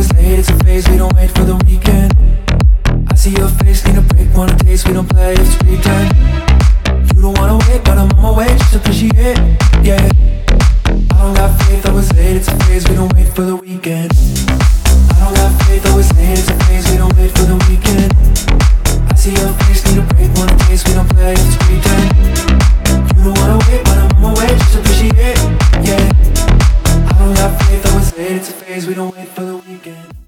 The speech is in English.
always late, it's a phase, we don't wait for the weekend. I see your face, need a break, want a taste, we don't play, it's pretend. You don't wanna wait, but I'm on my way, just appreciate, yeah. I don't got faith, always late, it's a phase, we don't wait for the weekend. I don't got faith, always late, it's a phase, we don't wait for the weekend. I see your face, need a break, want a taste, we don't play, it's pretend.